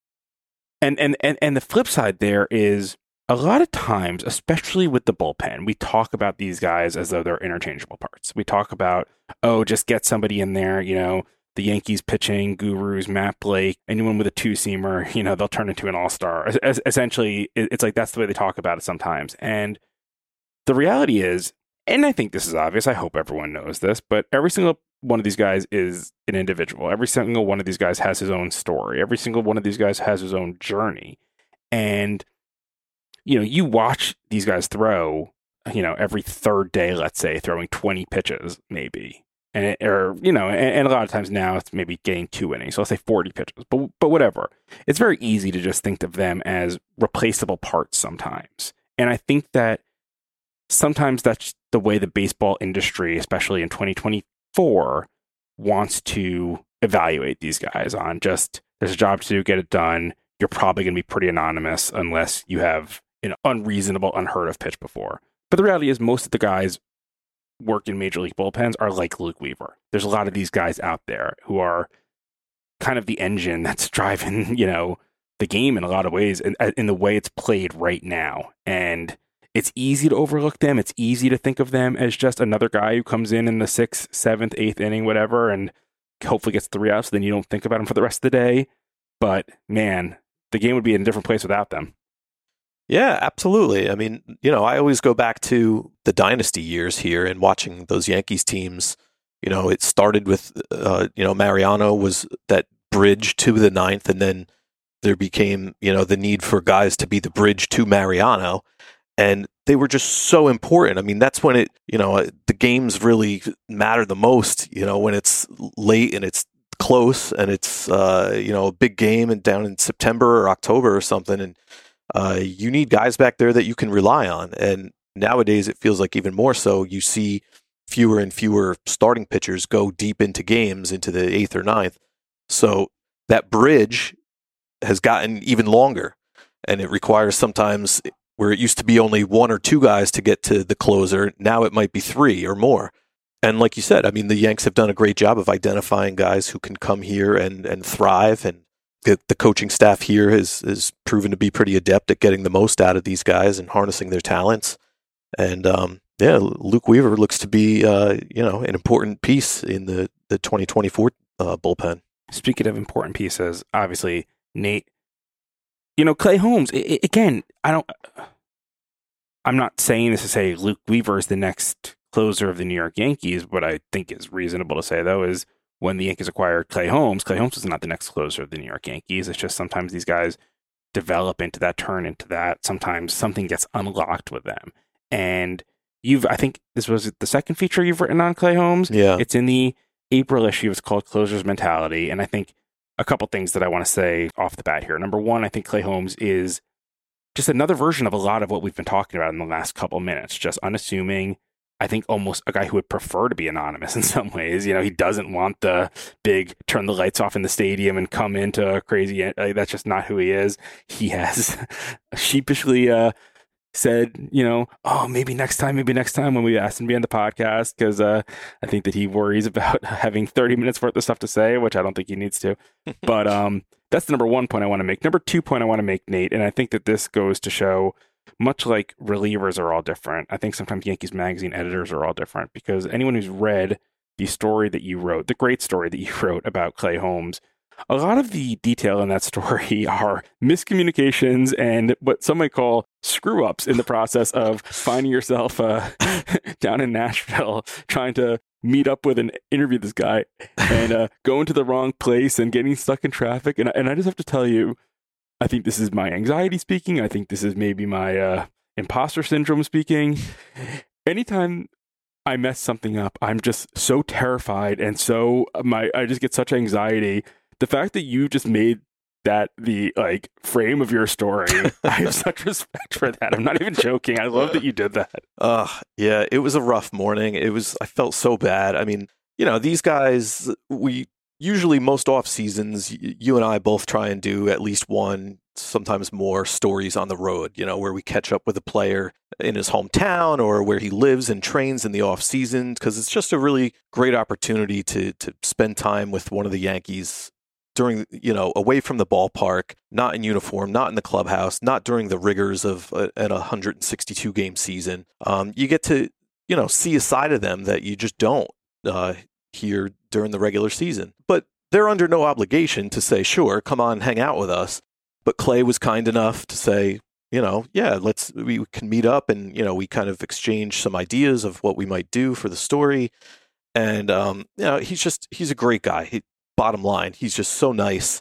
And and and, and the flip side there is, a lot of times, especially with the bullpen, we talk about these guys as though they're interchangeable parts. We talk about, oh, just get somebody in there, you know, the Yankees pitching gurus, Matt Blake, anyone with a two-seamer, you know, they'll turn into an all-star. Es- essentially, it's like that's the way they talk about it sometimes. And the reality is, and I think this is obvious, I hope everyone knows this, but every single one of these guys is an individual. Every single one of these guys has his own story. Every single one of these guys has his own journey. And, you know, you watch these guys throw, you know, every third day, let's say, throwing twenty pitches, maybe. And it, or, you know, and, and a lot of times now it's maybe getting two innings. So let's say forty pitches, but, but whatever. It's very easy to just think of them as replaceable parts sometimes. And I think that sometimes that's the way the baseball industry, especially in twenty twenty-four, wants to evaluate these guys on just, there's a job to do, get it done. You're probably going to be pretty anonymous unless you have an unreasonable, unheard of pitch before. But the reality is most of the guys work in major league bullpens are like Luke Weaver. There's a lot of these guys out there who are kind of the engine that's driving, you know, the game in a lot of ways, in, in the way it's played right now. And it's easy to overlook them. It's easy to think of them as just another guy who comes in in the sixth, seventh, eighth inning, whatever, and hopefully gets three outs. Then you don't think about him for the rest of the day. But man, the game would be in a different place without them. Yeah, absolutely. I mean, you know, I always go back to the dynasty years here and watching those Yankees teams. You know, it started with, uh, you know, Mariano was that bridge to the ninth, and then there became, you know, the need for guys to be the bridge to Mariano. And they were just so important. I mean, that's when it, you know, the games really matter the most, you know, when it's late and it's close and it's, uh, you know, a big game and down in September or October or something. And uh, you need guys back there that you can rely on. And nowadays it feels like even more so. You see fewer and fewer starting pitchers go deep into games into the eighth or ninth. So that bridge has gotten even longer, and it requires sometimes, where it used to be only one or two guys to get to the closer, now it might be three or more. And like you said, I mean, the Yanks have done a great job of identifying guys who can come here and, and thrive. And the, the coaching staff here has, has proven to be pretty adept at getting the most out of these guys and harnessing their talents. And um, yeah, Luke Weaver looks to be, uh, you know, an important piece in the, the twenty twenty-four uh, bullpen. Speaking of important pieces, obviously, Nate, you know, Clay Holmes, it, it, again, I don't, I'm not saying this to say Luke Weaver is the next closer of the New York Yankees. What I think is reasonable to say, though, is when the Yankees acquired Clay Holmes, Clay Holmes is not the next closer of the New York Yankees. It's just sometimes these guys develop into that, turn into that. Sometimes something gets unlocked with them. And you've, I think this was the second feature you've written on Clay Holmes. Yeah. It's in the April issue. It's called Closer's Mentality. And I think a couple things that I want to say off the bat here. Number one, I think Clay Holmes is just another version of a lot of what we've been talking about in the last couple minutes. Just unassuming. I think almost a guy who would prefer to be anonymous in some ways. You know, he doesn't want the big turn the lights off in the stadium and come into a crazy. Uh, that's just not who he is. He has sheepishly uh, said, you know, oh, maybe next time, maybe next time when we asked him to be on the podcast, because uh, I think that he worries about having thirty minutes worth of stuff to say, which I don't think he needs to. But um, that's the number one point I want to make. Number two point I want to make, Nate, and I think that this goes to show, much like relievers are all different, I think sometimes Yankees Magazine editors are all different, because anyone who's read the story that you wrote, the great story that you wrote about Clay Holmes, a lot of the detail in that story are miscommunications and what some might call screw-ups in the process of finding yourself uh, down in Nashville trying to meet up with and interview this guy and uh, going to the wrong place and getting stuck in traffic. And, and I just have to tell you, I think this is my anxiety speaking. I think this is maybe my uh, imposter syndrome speaking. Anytime I mess something up, I'm just so terrified and so my I just get such anxiety. The fact that you just made that the like frame of your story, I have such respect for that. I'm not even joking. I love that you did that. Uh, yeah, it was a rough morning. It was, I felt so bad. I mean, you know, these guys, we usually most off seasons, you and I both try and do at least one, sometimes more stories on the road, you know, where we catch up with a player in his hometown or where he lives and trains in the off season, because it's just a really great opportunity to to spend time with one of the Yankees during, you know, away from the ballpark, not in uniform, not in the clubhouse, not during the rigors of a, an one hundred sixty-two game season. Um, you get to, you know, see a side of them that you just don't uh, here during the regular season. But they're under no obligation to say, sure, come on, hang out with us. But Clay was kind enough to say, you know, yeah, let's, we can meet up and, you know, we kind of exchange some ideas of what we might do for the story. And, um, you know, he's just, he's a great guy. He, bottom line, he's just so nice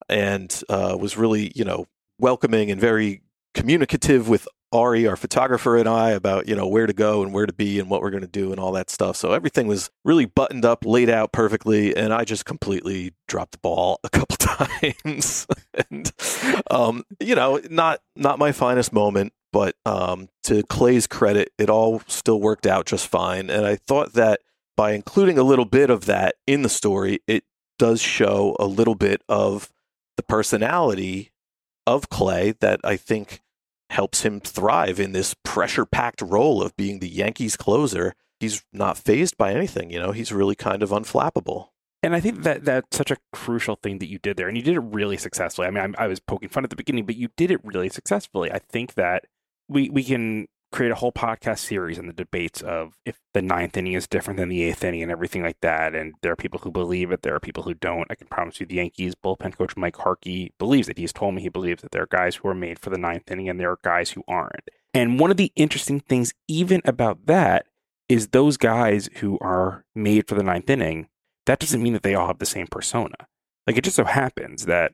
and uh, was really, you know, welcoming and very communicative with Ari, our photographer, and I about, you know, where to go and where to be and what we're going to do and all that stuff. So everything was really buttoned up, laid out perfectly, and I just completely dropped the ball a couple times. and, um, you know, not not my finest moment, but um, to Clay's credit, it all still worked out just fine. And I thought that by including a little bit of that in the story, it does show a little bit of the personality of Clay that I think helps him thrive in this pressure-packed role of being the Yankees closer. He's not fazed by anything, you know, he's really kind of unflappable. And I think that that's such a crucial thing that you did there, and you did it really successfully. I mean, I'm, I was poking fun at the beginning, but you did it really successfully. I think that we we can create a whole podcast series on the debates of if the ninth inning is different than the eighth inning and everything like that. And there are people who believe it. There are people who don't. I can promise you the Yankees bullpen coach Mike Harkey believes it. He's told me he believes that there are guys who are made for the ninth inning and there are guys who aren't. And one of the interesting things even about that is those guys who are made for the ninth inning, that doesn't mean that they all have the same persona. Like, it just so happens that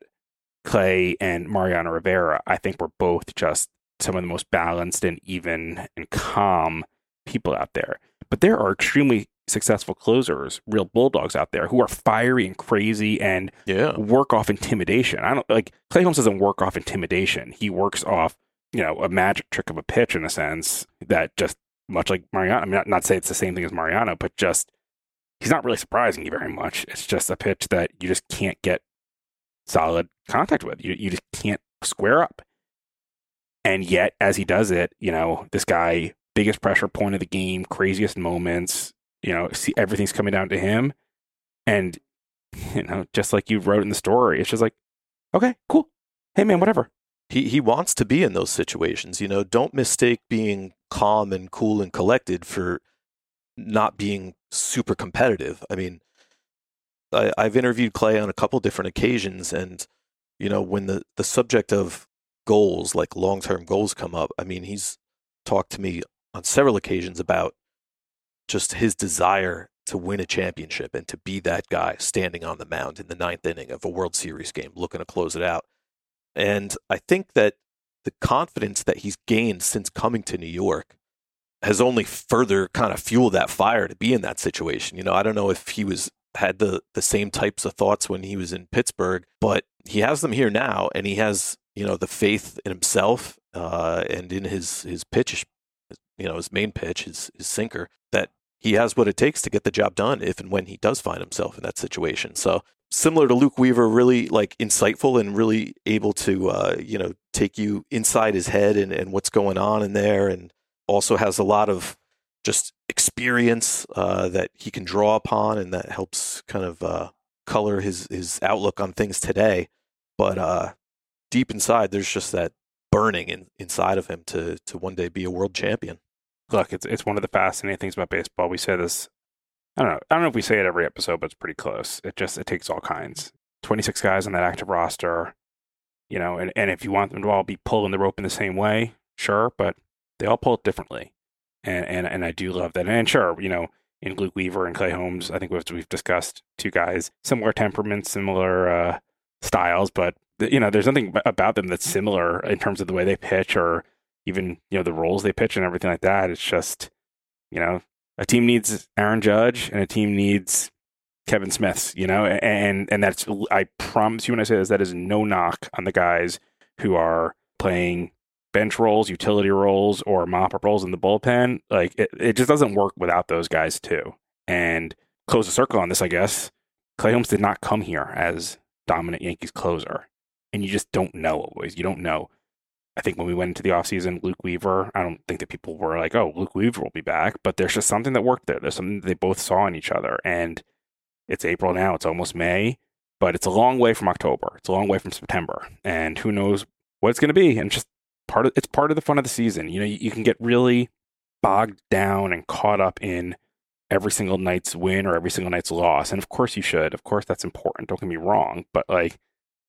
Clay and Mariano Rivera, I think, were both just some of the most balanced and even and calm people out there. But there are extremely successful closers, real bulldogs out there who are fiery and crazy and yeah. work off intimidation. I don't like Clay Holmes doesn't work off intimidation. He works off, you know, a magic trick of a pitch in a sense that just much like Mariano. I mean, not, not say it's the same thing as Mariano, but just he's not really surprising you very much. It's just a pitch that you just can't get solid contact with. You you just can't square up. And yet, as he does it, you know, this guy, biggest pressure point of the game, craziest moments, you know, see everything's coming down to him. And, you know, just like you wrote in the story, it's just like, okay, cool. Hey, man, whatever. He he wants to be in those situations. You know, don't mistake being calm and cool and collected for not being super competitive. I mean, I, I've interviewed Clay on a couple different occasions. And, you know, when the, the subject of goals, like long-term goals, come up, I mean, he's talked to me on several occasions about just his desire to win a championship and to be that guy standing on the mound in the ninth inning of a World Series game, looking to close it out. And I think that the confidence that he's gained since coming to New York has only further kind of fueled that fire to be in that situation. You know, I don't know if he was had the, the same types of thoughts when he was in Pittsburgh, but he has them here now, and he has, you know, the faith in himself uh, and in his, his pitch, you know, his main pitch, his, his sinker, that he has what it takes to get the job done if and when he does find himself in that situation. So similar to Luke Weaver, really like insightful and really able to, uh, you know, take you inside his head and, and what's going on in there. And also has a lot of just experience uh, that he can draw upon, and that helps kind of uh, color his, his outlook on things today. But uh, deep inside, there's just that burning in, inside of him to to one day be a world champion. Look, it's it's one of the fascinating things about baseball. We say this, I don't know, I don't know if we say it every episode, but it's pretty close. It just, it takes all kinds. twenty-six guys on that active roster, you know, and, and if you want them to all be pulling the rope in the same way, sure, but they all pull it differently. And, and and I do love that. And sure, you know, in Luke Weaver and Clay Holmes, I think we've, we've discussed two guys, similar temperaments, similar uh, styles, but, you know, there's nothing about them that's similar in terms of the way they pitch or even, you know, the roles they pitch and everything like that. It's just, you know, a team needs Aaron Judge and a team needs Kevin Smiths, you know, and and that's, I promise you when I say this, that is no knock on the guys who are playing bench roles, utility roles, or mop-up roles in the bullpen. Like, it, it just doesn't work without those guys too. And close the circle on this, I guess, Clay Holmes did not come here as dominant Yankees closer. And you just don't know always. You don't know. I think when we went into the offseason, Luke Weaver, I don't think that people were like, oh, Luke Weaver will be back. But there's just something that worked there. There's something that they both saw in each other. And it's April now. It's almost May. But it's a long way from October. It's a long way from September. And who knows what it's going to be. And just part of it's part of the fun of the season. You know, you, you can get really bogged down and caught up in every single night's win or every single night's loss. And of course you should. Of course that's important. Don't get me wrong. But like,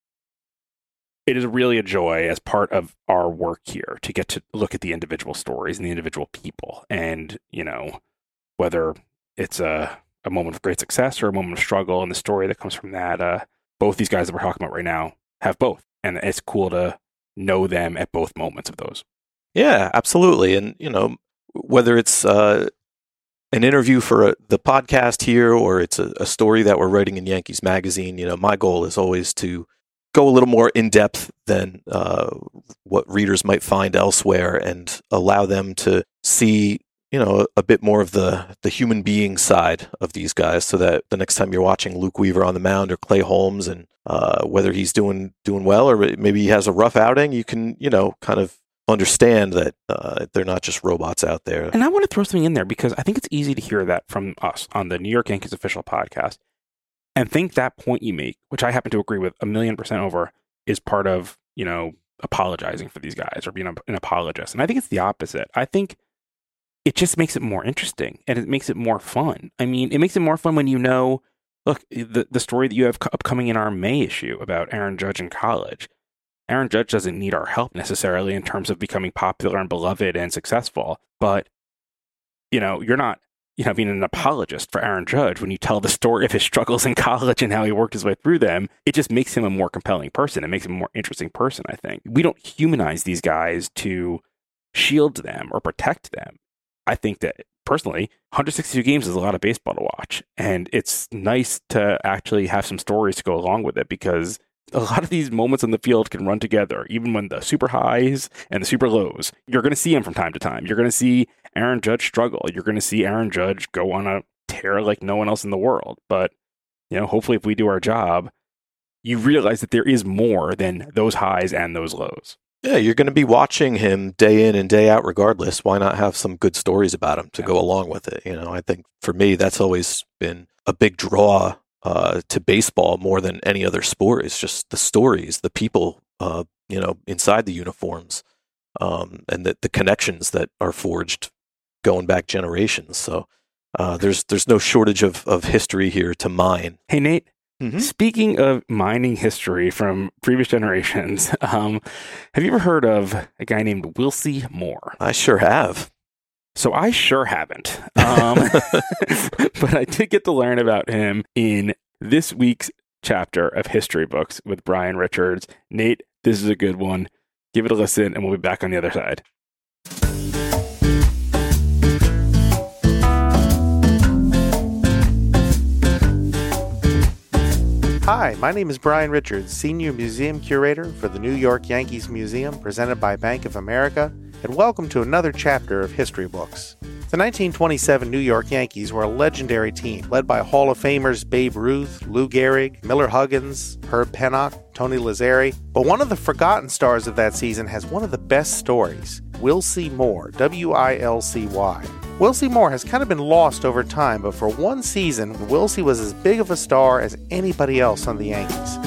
it is really a joy as part of our work here to get to look at the individual stories and the individual people. And, you know, whether it's a, a moment of great success or a moment of struggle and the story that comes from that, uh, both these guys that we're talking about right now have both. And it's cool to know them at both moments of those. Yeah, absolutely. And, you know, whether it's uh, an interview for a, the podcast here or it's a, a story that we're writing in Yankees Magazine, you know, my goal is always to go a little more in depth than uh, what readers might find elsewhere and allow them to see, you know, a, a bit more of the, the human being side of these guys so that the next time you're watching Luke Weaver on the mound or Clay Holmes and uh, whether he's doing doing well or maybe he has a rough outing, you can, you know, kind of understand that uh, they're not just robots out there. And I want to throw something in there because I think it's easy to hear that from us on the New York Yankees official podcast and think that point you make, which I happen to agree with a million percent over, is part of, you know, apologizing for these guys or being an apologist. And I think it's the opposite. I think it just makes it more interesting and it makes it more fun. I mean, it makes it more fun when you know, look, the, the story that you have upcoming in our May issue about Aaron Judge in college. Aaron Judge doesn't need our help necessarily in terms of becoming popular and beloved and successful, but, you know, you're not, you know, being an apologist for Aaron Judge when you tell the story of his struggles in college and how he worked his way through them. It just makes him a more compelling person. It makes him a more interesting person, I think. We don't humanize these guys to shield them or protect them. I think that, personally, one hundred sixty-two games is a lot of baseball to watch, and it's nice to actually have some stories to go along with it because a lot of these moments on the field can run together, even when the super highs and the super lows. You're going to see them from time to time. You're going to see Aaron Judge struggle. You're going to see Aaron Judge go on a tear like no one else in the world. But, you know, hopefully if we do our job, you realize that there is more than those highs and those lows. Yeah, you're going to be watching him day in and day out regardless. Why not have some good stories about him to yeah. go along with it? You know, I think for me, that's always been a big draw Uh, to baseball more than any other sport. It's just the stories, the people, uh, you know, inside the uniforms, um, and the, the connections that are forged going back generations. So uh, there's there's no shortage of, of history here to mine. Hey, Nate, mm-hmm. speaking of mining history from previous generations, um, have you ever heard of a guy named Wilcy Moore? I sure have. So I sure haven't, um, but I did get to learn about him in this week's chapter of History Books with Brian Richards. Nate, this is a good one. Give it a listen, and we'll be back on the other side. Hi, my name is Brian Richards, Senior Museum Curator for the New York Yankees Museum, presented by Bank of America, and welcome to another chapter of History Books. The nineteen twenty-seven New York Yankees were a legendary team, led by Hall of Famers Babe Ruth, Lou Gehrig, Miller Huggins, Herb Pennock, Tony Lazzeri. But one of the forgotten stars of that season has one of the best stories, Wilcy Moore, W I L C Y. Wilcy Moore has kind of been lost over time, but for one season, Wilcy was as big of a star as anybody else on the Yankees.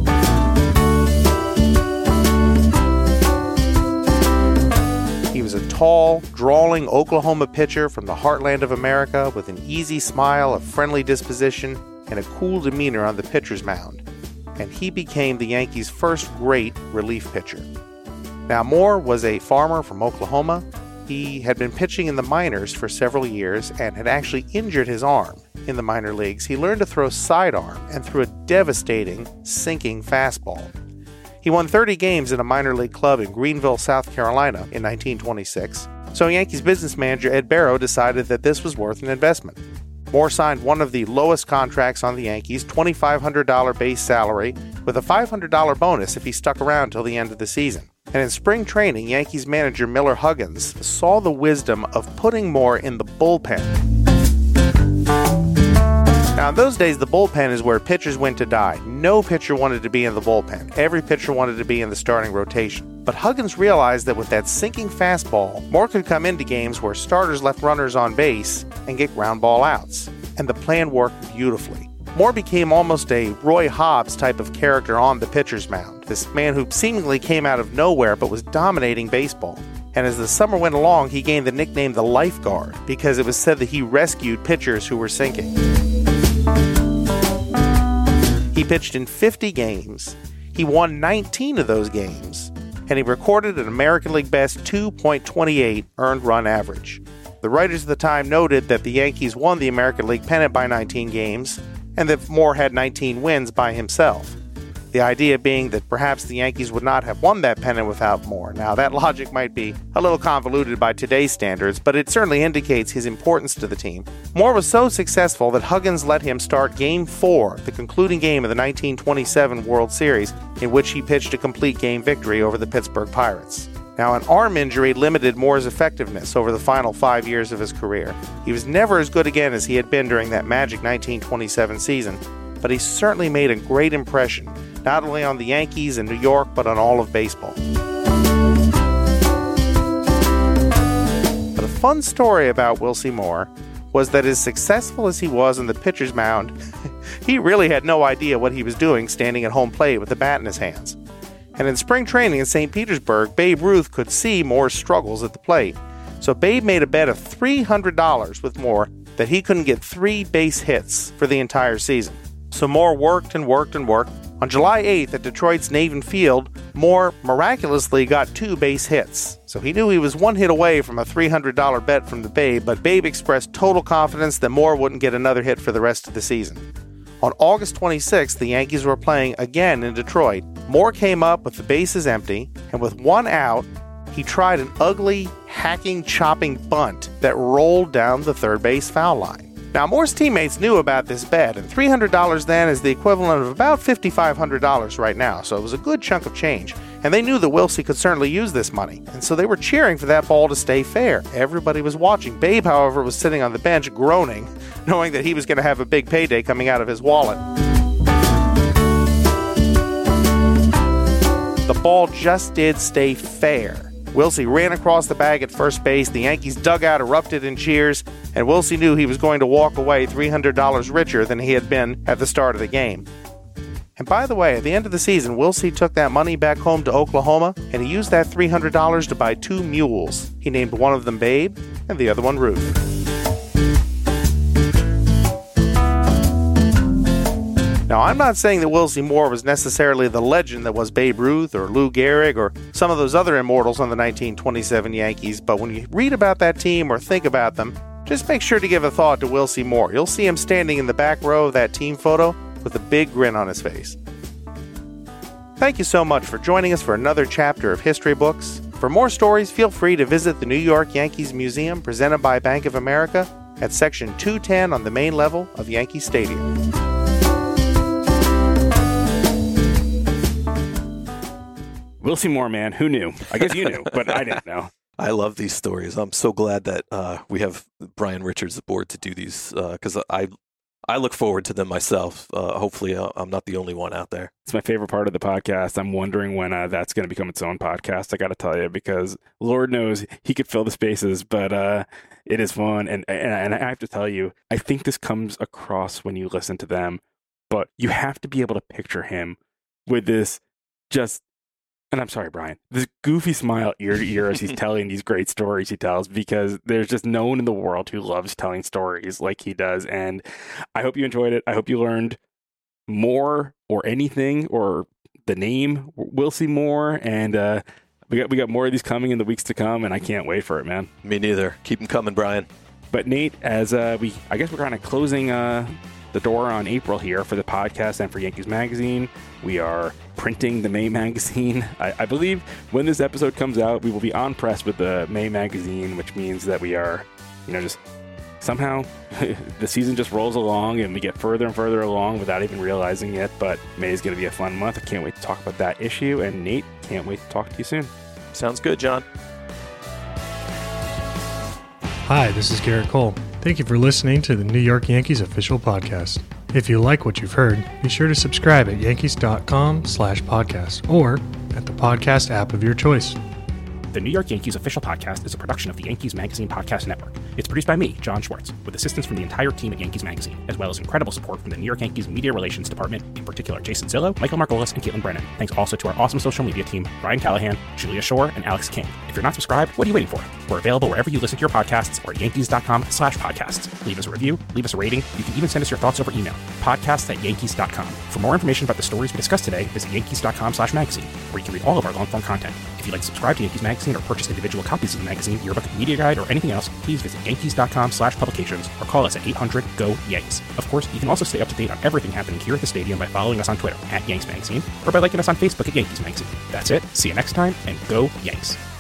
He was a tall, drawling Oklahoma pitcher from the heartland of America with an easy smile, a friendly disposition, and a cool demeanor on the pitcher's mound. And he became the Yankees' first great relief pitcher. Now, Moore was a farmer from Oklahoma. He had been pitching in the minors for several years and had actually injured his arm. In the minor leagues, he learned to throw sidearm and threw a devastating, sinking fastball. He won thirty games in a minor league club in Greenville, South Carolina in nineteen twenty-six, so Yankees business manager Ed Barrow decided that this was worth an investment. Moore signed one of the lowest contracts on the Yankees, two thousand five hundred dollars base salary, with a five hundred dollars bonus if he stuck around till the end of the season. And in spring training, Yankees manager Miller Huggins saw the wisdom of putting Moore in the bullpen. Now, in those days, the bullpen is where pitchers went to die. No pitcher wanted to be in the bullpen. Every pitcher wanted to be in the starting rotation. But Huggins realized that with that sinking fastball, Moore could come into games where starters left runners on base and get ground ball outs. And the plan worked beautifully. Moore became almost a Roy Hobbs type of character on the pitcher's mound. This man who seemingly came out of nowhere but was dominating baseball. and as the summer went along, he gained the nickname the Lifeguard because it was said that he rescued pitchers who were sinking. He pitched in fifty games. He won nineteen of those games, and he recorded an American League best two point two eight earned run average. The writers of the time noted that the Yankees won the American League pennant by nineteen games, and that Moore had nineteen wins by himself. The idea being that perhaps the Yankees would not have won that pennant without Moore. Now, that logic might be a little convoluted by today's standards, but it certainly indicates his importance to the team. Moore was so successful that Huggins let him start Game four, the concluding game of the nineteen twenty-seven World Series, in which he pitched a complete game victory over the Pittsburgh Pirates. Now, an arm injury limited Moore's effectiveness over the final five years of his career. He was never as good again as he had been during that magic nineteen twenty-seven season, but he certainly made a great impression, not only on the Yankees in New York, but on all of baseball. But a fun story about Wilcie Moore was that as successful as he was on the pitcher's mound, he really had no idea what he was doing standing at home plate with the bat in his hands. And in spring training in Saint Petersburg, Babe Ruth could see Moore's struggles at the plate. So Babe made a bet of three hundred dollars with Moore that he couldn't get three base hits for the entire season. So Moore worked and worked and worked. On July eighth at Detroit's Navin Field, Moore miraculously got two base hits. So he knew he was one hit away from a three hundred dollars bet from the Babe, but Babe expressed total confidence that Moore wouldn't get another hit for the rest of the season. On August twenty-sixth, the Yankees were playing again in Detroit. Moore came up with the bases empty, and with one out, he tried an ugly, hacking, chopping bunt that rolled down the third base foul line. Now, Moore's teammates knew about this bet, and three hundred dollars then is the equivalent of about five thousand five hundred dollars right now, so it was a good chunk of change. And they knew that Wilcie could certainly use this money, and so they were cheering for that ball to stay fair. Everybody was watching. Babe, however, was sitting on the bench groaning, knowing that he was going to have a big payday coming out of his wallet. The ball just did stay fair. Wilcie ran across the bag at first base, the Yankees dugout erupted in cheers, and Wilcie knew he was going to walk away three hundred dollars richer than he had been at the start of the game. And by the way, at the end of the season, Wilcie took that money back home to Oklahoma, and he used that three hundred dollars to buy two mules. He named one of them Babe, and the other one Ruth. Now, I'm not saying that Wilcie Moore was necessarily the legend that was Babe Ruth or Lou Gehrig or some of those other immortals on the nineteen twenty-seven Yankees, but when you read about that team or think about them, just make sure to give a thought to Wilcie Moore. You'll see him standing in the back row of that team photo with a big grin on his face. Thank you so much for joining us for another chapter of History Books. For more stories, feel free to visit the New York Yankees Museum presented by Bank of America at Section two ten on the main level of Yankee Stadium. Wilcie Moore, man, who knew? I guess you knew, but I didn't know. I love these stories. I'm so glad that uh, we have Brian Richards aboard to do these because uh, I I look forward to them myself. Uh, hopefully, uh, I'm not the only one out there. It's my favorite part of the podcast. I'm wondering when uh, that's going to become its own podcast. I got to tell you, because Lord knows he could fill the spaces, but uh, it is fun. And, and and I have to tell you, I think this comes across when you listen to them, but you have to be able to picture him with this just. And I'm sorry, Brian, this goofy smile ear to ear as he's telling these great stories he tells, because there's just no one in the world who loves telling stories like he does. And I hope you enjoyed it. I hope you learned more or anything or the name Wilcie Moore. And uh, we got we got more of these coming in the weeks to come, and I can't wait for it, man. Me neither. Keep them coming, Brian. But Nate, as uh, we, I guess we're kind of closing uh, the door on April here for the podcast and for Yankees Magazine. We are printing the May magazine. I, I believe when this episode comes out, we will be on press with the May magazine, which means that we are, you know, just somehow the season just rolls along and we get further and further along without even realizing it. But May is going to be a fun month. I can't wait to talk about that issue. And Nate, can't wait to talk to you soon. Sounds good, John. Hi, this is Garrett Cole. Thank you for listening to the New York Yankees official podcast. If you like what you've heard, be sure to subscribe at yankees dot com slash podcast or at the podcast app of your choice. The New York Yankees Official Podcast is a production of the Yankees Magazine Podcast Network. It's produced by me, John Schwartz, with assistance from the entire team at Yankees Magazine, as well as incredible support from the New York Yankees Media Relations Department, in particular Jason Zillow, Michael Margolis, and Caitlin Brennan. Thanks also to our awesome social media team, Ryan Callahan, Julia Shore, and Alex King. If you're not subscribed, what are you waiting for? We're available wherever you listen to your podcasts or at yankees.com slash podcasts. Leave us a review, leave us a rating. You can even send us your thoughts over email, podcasts at yankees dot com. For more information about the stories we discussed today, visit yankees.com slash magazine, where you can read all of our long-form content. If you'd like to subscribe to Yankees Magazine or purchase individual copies of the magazine, yearbook, media guide, or anything else, please visit yankees.com slash publications or call us at eight hundred G O Yanks. Of course, you can also stay up to date on everything happening here at the stadium by following us on Twitter at Yanks Magazine or by liking us on Facebook at Yankees Magazine. That's it. See you next time, and go Yanks.